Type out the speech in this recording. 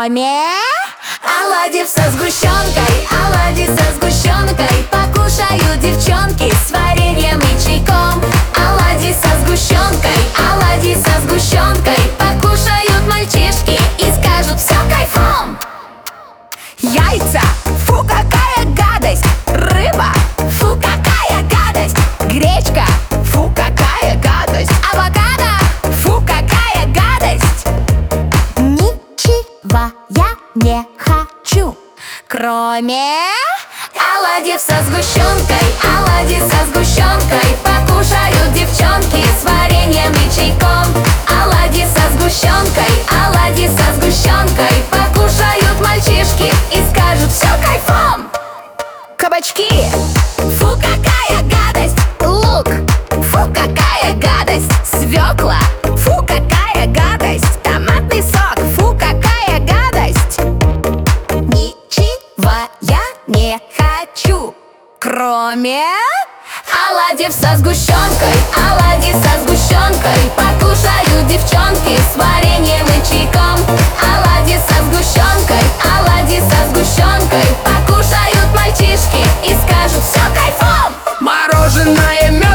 Кроме оладьев со сгущенкой, оладьи со сгущенкой покушают девчонки с вареньем и чайком. Оладьи со сгущенкой, оладьи со сгущенкой покушают мальчишки и скажут: все кайфом. яйца, фу, какая гадость. Рыба, Фу, какая гадость. гречка, фу, какая гадость. Авокадо, Фу, какая гадость. ничего я не хочу, Кроме оладьев со сгущенкой, оладьи со сгущенкой покушают девчонки с вареньем и чайком. Оладьи со сгущенкой, оладьи со сгущенкой покушают мальчишки и скажут: все кайфом. кабачки, Фу, какая гадость. лук, Фу, какая гадость. свекла, фу, какая гадость. Томатный сок, фу, какая гадость. Ничего я не хочу, Кроме оладьев со сгущенкой, оладьи со сгущенкой покушают девчонки с вареньем и чайком. Оладьи со сгущенкой, оладьи со сгущенкой покушают мальчишки и скажут: все кайфом. мороженое, мед.